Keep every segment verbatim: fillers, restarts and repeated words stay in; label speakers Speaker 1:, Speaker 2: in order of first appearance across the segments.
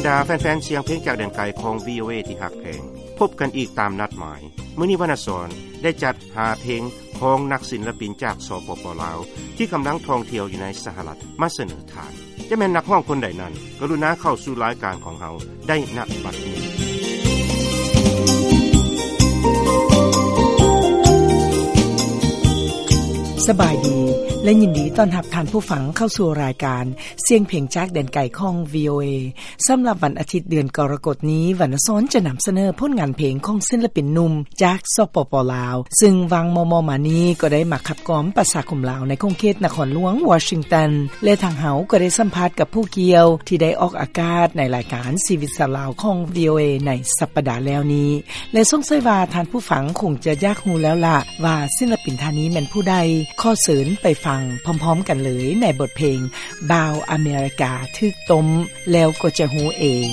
Speaker 1: ดาแฟนๆเสียงเพลงจากแดนไกลของ วี โอ เอ ที่หักแพงพบกันอีกตามนัดหมายมื้อนี้วรรณสรได้จัดหาเพลงของนักศิลปินจากสปป.ลาวที่กำลังท่องเที่ยวอยู่ในสหรัฐมาเสนอทานจะแม่นนักร้องคนใดนั้นกรุณาเข้าสู่รายการของเฮาได้ณบัดนี้
Speaker 2: สบายดีและยินดีต้อนรับท่านผู้ฟังเข้าสู่รายการเสียงเพลงจากแดนไกลของ วี โอ เอ สำหรับวันอาทิตย์เดือนกรกฎาคมนี้วรรณสรจะนำเสนอผลงานเพลงของศิลปินหนุ่มจากสปป.ลาวซึ่งวังมมมานี้ก็ได้มาขับกล่อมประชาคมลาวในคงเขตนครหลวงวอชิงตันและทางเฮาก็ได้สัมภาษณ์กับผู้เกี่ยวที่ได้ออกอากาศในรายการชีวิตสาวลาวของ วี โอ เอ ในสัปดาห์แล้วนี้และสงสัยว่าท่านผู้ฟังคงจะอยากรู้แล้วล่ะว่าศิลปินท่านนี้แม่นผู้ใดขอเชิญไปฟังพร้อมๆกันเลยในบทเพลงบ่าวอเมริกาทึกต้มแล้วก็จะหูเอง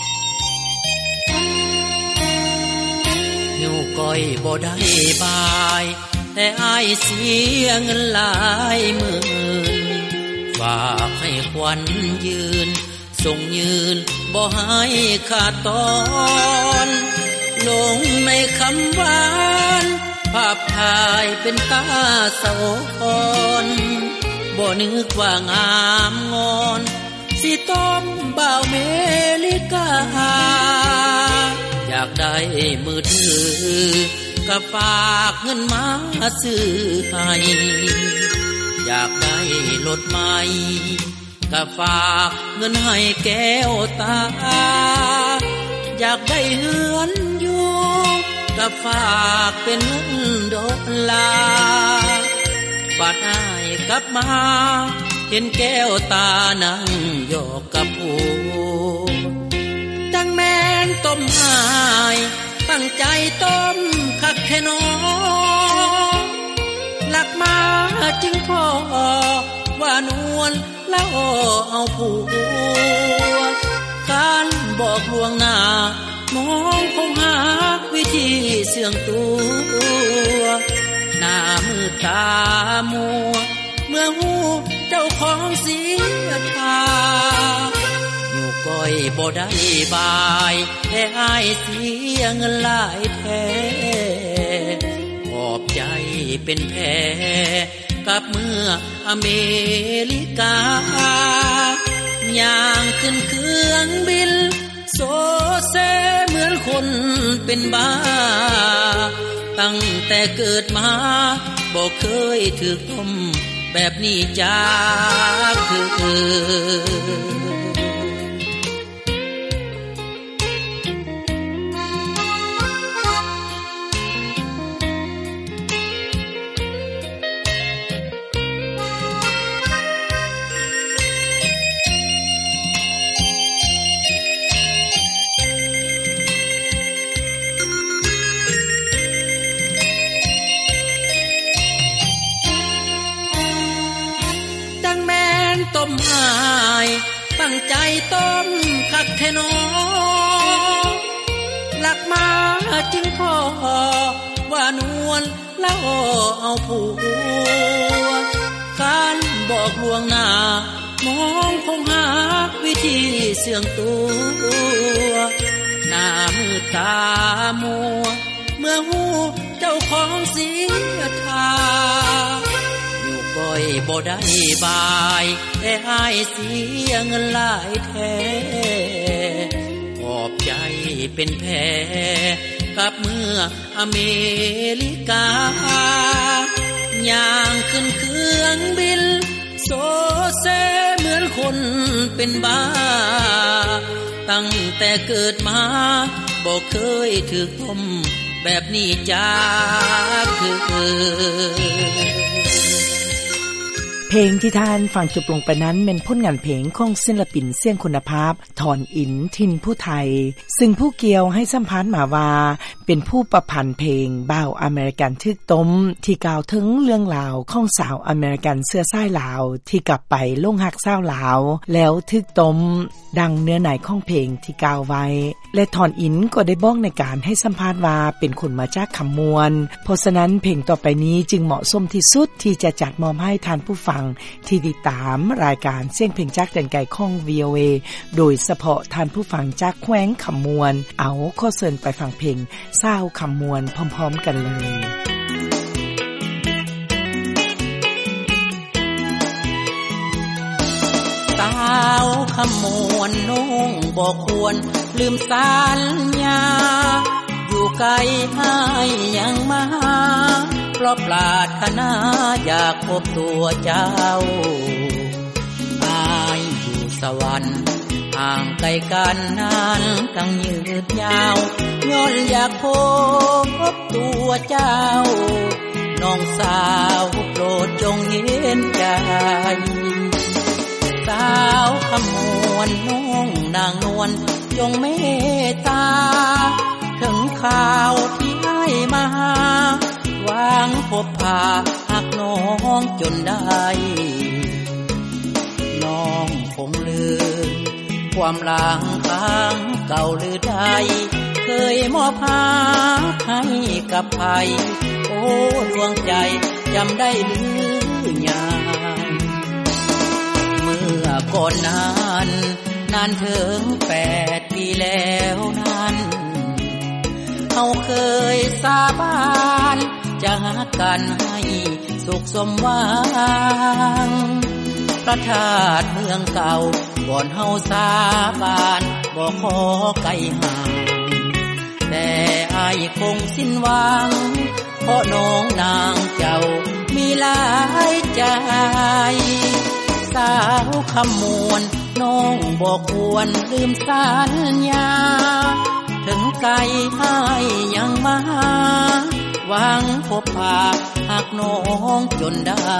Speaker 3: อยู่ก้อยบ่ได้บายแต่อายเสียเงินหลายหมื่นฝากให้ควันยืนส่งยืนบ่ให้ขาดตอนลงในคำหวานภาพถ่ายเป็นตาโสพรบ่นึกว่างามงอนสิต้มบ่าวเมลิกาอยากได้มือถือก็ฝากเงินมาซื้อให้อยากได้รถใหม่ก็ฝากเงินให้แก้วตาอยากได้เฮือนอยู่ก็ฝากเป็นเงินดอลลาร์บัดอ้ายกลับมาเห็นแก้วตานั่งหยอกกับผู้จังแม่นต้มหายตั้งใจต้มคักแค่น้อหลักมาจึงพอว่านวลแล้วเอาผัวการบอกลวงหน้ามองคงหาวิธีเสื่องตัวหน้ามือตามัวเมื่อหูเจ้าของเสียทาอยู่ก้อยบ่ได้บายแต่อายเสียเงินหลายแท้ขอบใจเป็นแพ้กับเมื่ออเมริกาย่างขึ้นเครื่องบินโซเซเหมือนคนเป็นบ้าตั้งแต่เกิดมาบ่เคยถูกต้มแบบนี้จ้าคือต้มหายตั้งใจต้มคักแค่น้อหลักมาจึงพอว่านวลแล้วเอาผัวการบอกลวงหน้ามองคงหาวิธีเสื่องตัวหน้ามือตามัวเมื่อหูเจ้าของเสียทาก้อยบ่ได้บายแต่อายเสียเงินหลายแท้ขอบใจเป็นแพ้กับเมื่ออเมริกาย่างขึ้นเครื่องบินโซเซเหมือนคนเป็นบ้าตั้งแต่เกิดมาบ่เคยถูกต้มแบบนี้จ้าคือ
Speaker 2: เพลงที่ท่านฟังจบลงไปนั้นเป็นผลงานเพลงของศิลปินเสียงคุณภาพถอนอินทินผู้ไทยซึ่งผู้เกี่ยวให้สัมภาษณ์มาว่าเป็นผู้ประพันธ์เพลงบ่าวอเมริกันทึกต้มที่กล่าวถึงเรื่องราวของสาวอเมริกันเสื้อสายลาวที่กลับไปลงหักสาวลาวแล้วทึกต้มดังเนื้อในของเพลงที่กล่าวไว้และถอนอินก็ได้บอกในการให้สัมภาษณ์ว่าเป็นคนมาจากคำมวลเพราะฉะนั้นเพลงต่อไปนี้จึงเหมาะสมที่สุดที่จะจัดมอบให้ท่านผู้ฟังงที่ติดตามรายการเสียงเพลงจากแดนไกลของ วี โอ เอ โดยเฉพาะท่านผู้ฟังจากแขวงคำมวลเอาขอเชิญไปฟังเพลงซาวคำมวลพร้อมๆกันเลย
Speaker 3: สาวคำมวลน้องบ่ควรลืมสัญญาอยู่ไกลให้ยังมาเพราะปรารถนาอยากพบตัวเจ้าอายอยู่สวรรค์ห่างไกลกันนานตั้งยืดยาวย้อนอยากพบตัวเจ้าน้องสาวโปรดจงเห็นใจสาวคำมวลน้องนางนวลจงเมตตาถึงข่าวที่ให้มาหวังพบพาหักน้องจนได้น้องคงลืมความหลังค้างเก่าหรือใดเคยมอบหาให้กับใครโอ้ดวงใจจำได้หรือยังเมื่อก่อนนั้นนานถึงแปดปีแล้วนั้นเขาเคยสาบานจะหากันให้สุขสมหวังพระธาตุเมืองเก่าบ่อนเฮาสาบานบ่ขอไกลห่างแต่อ้ายคงสิ้นหวังเพราะน้องนางเจ้ามีหลายใจสาวคำมวลน้องบ่ควรลืมสัญญาถึงไกลให้ยังมาหวังพบพาหักน้องจนได้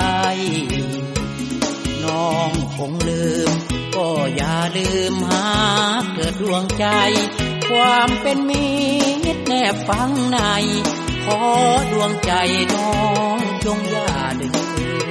Speaker 3: น้องคงลืมก็อย่าลืมหาเกิดดวงใจความเป็นมิตรแนบฝังในขอดวงใจน้องจงอย่าลืม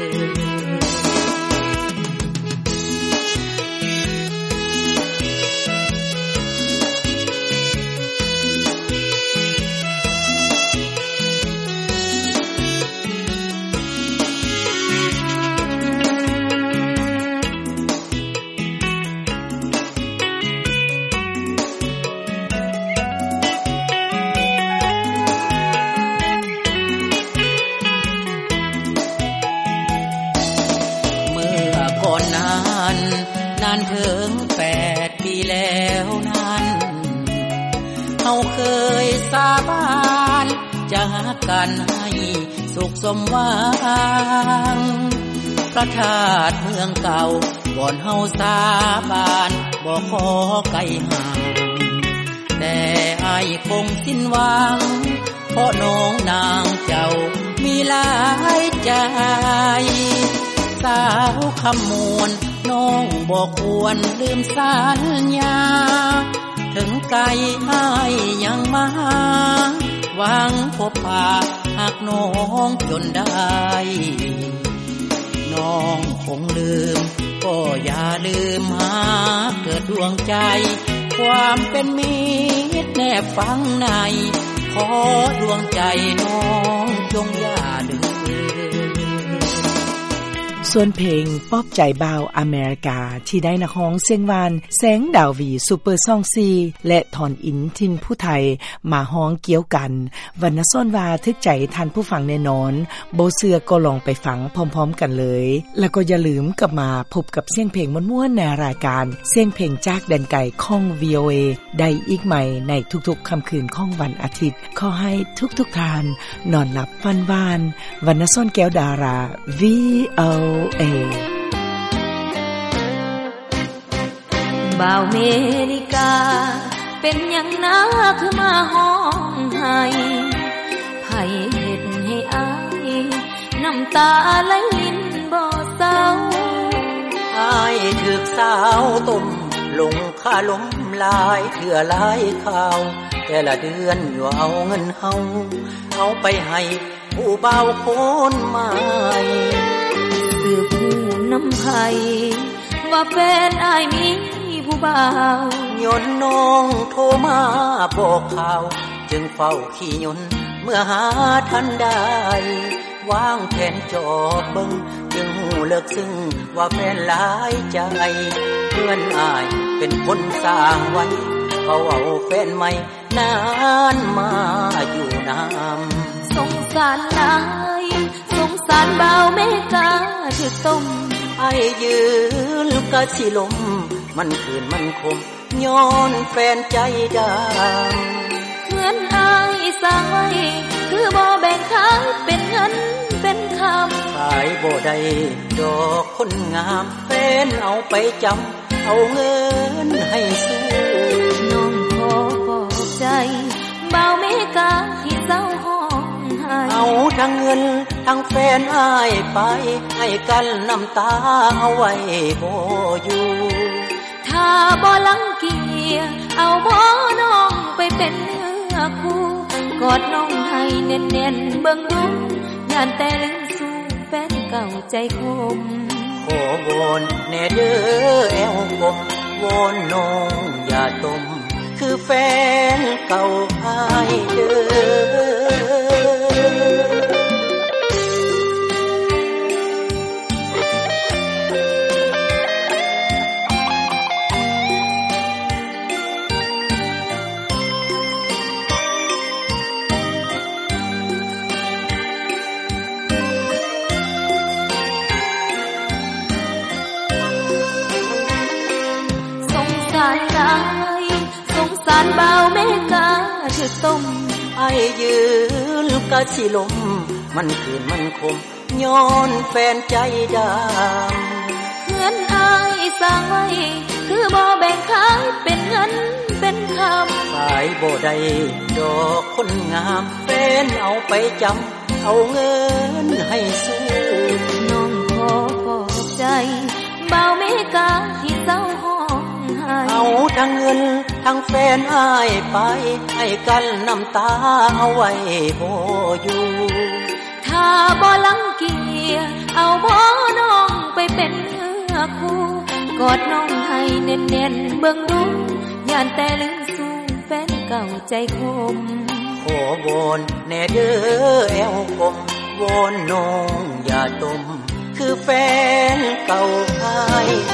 Speaker 3: นานถึงแปดปีแล้วนั้นเขาเคยสาบานจะหากันให้สุขสมหวังพระธาตุเมืองเก่าบ่อนเฮาสาบานบ่ขอไกลห่างแต่อ้ายคงสิ้นหวังเพราะน้องนางเจ้ามีหลายใจสาวคำมวลน้องบ่ควรลืมสัญญาถึงไกลให้ยังมาหวังพบพาหักน้องจนได้น้องคงลืมก็อย่าลืมหาเกิดดวงใจความเป็นมิตรแนบฝังในขอดวงใจน้องจงอย่าลืม
Speaker 2: ส่วนเพลงป๊อบใจบ่าวอเมริกาที่ได้นักร้องเสียงหวานแสงดาววีซูเปอร์ซองซีและถอนอินทินผู้ไทยมาฮ้องเกี่ยวกันวรรณซ่อนว่าทึกใจท่านผู้ฟังแน่นอนบ่เชื่อก็ลองไปฟังพร้อมๆกันเลยแล้วก็อย่าลืมกลับมาพบกับเสียงเพลงม่วนๆในรายการเสียงเพลงจากแดนไกลของ วี โอ เอ ได้อีกใหม่ในทุกๆค่ำคืนของวันอาทิตย์ขอให้ทุกๆท่านนอนหลับฝันหวานวรรณซ่อนแก้วดารา วี โอ เอ
Speaker 4: บ่าวเมริกาเป็นหยังนะคือมาห้องให้ไผเฮ็ดให้อายน้ำตาไหลลิ้นบ่เศร้า
Speaker 3: อายถึกสาวตุ่มลงค่าลมลายเถื่อหลายข่าวแต่ละเดือนอยู่เอาเงินเฮาเอาไปให้ผู้เบาคนใหม่
Speaker 4: สืบผู้น้ำไผว่าแฟนอายมีผู้บ่าวย
Speaker 3: นต์น้องโทรมาบอกข่าวจึงเฝ้าขี้ยนต์เมื่อหาทันได้วางแผนจอบเบิ่งจึงหูเลิกซึ้งว่าแฟนหลายใจเพื่อนอายเป็นคนสร้างไว้เขาเอาแฟนใหม่นานมาอยู่นำ
Speaker 4: สงสารหลายสงสารบ่าวเมกาถึกต้ม
Speaker 3: ไอ้ยืนกะสิลมมันคืนมันคมย้อนแฟนใจดำ
Speaker 4: เพื่อนอายสร้างไว้คือบ่แบ่งขายเป็นเงินเป็นคำ
Speaker 3: ขายบ่ได้ดอกคนงามแฟนเอาไปจำเอาเงินให้ซื้อ
Speaker 4: น้องขอขอบใจบ่าวเมกาที่เศร้าห้องไห้
Speaker 3: เอาทั้งเงินทั้งแฟนอายไปให้กันน้ำตาเอาไว้บ่อยู่
Speaker 4: ถ้าบ่ลังเกียจเอาบ่น้องไปเป็นเนื้อคู่กอดน้องให้แน่นๆเบิ่งดูย่านแต่ลืมสู่แฟนเก่าใจคม
Speaker 3: ขอวอนแน่เด้อแอวกมวอนน้องอย่าตมคือแฟนเก่าอายเด้อ
Speaker 4: สงสารบ่าวเมกาถึกต้ม
Speaker 3: ไอ้ยืนกะสิลมมันคืนมันคมย้อนแฟนใจดำ
Speaker 4: เพื่อนอายสร้างไว้คือบ่แบ่งขายเป็นเงินเป็นคำ
Speaker 3: ขายบ่ได้ดอกคนงามแฟนเอาไปจำเอาเงินให้ซื้อ
Speaker 4: น้องขอขอบใจบ่าวเมกาที่เศร้าห้อง
Speaker 3: เอาทั้งเงินทั้งแฟนอายไปให้กันน้ำตาเอาไว้บ่อยู่
Speaker 4: ถ้าบ่ลังเกียจเอาบ่น้องไปเป็นเนื้อคู่กอดน้องให้แน่นๆเบิ่งดูย่านแต่ลืมสู่แฟนเก่าใจคม
Speaker 3: ขอวอนแน่เด้อแอวกมวอนน้องอย่าตมคือแฟนเก่าอาย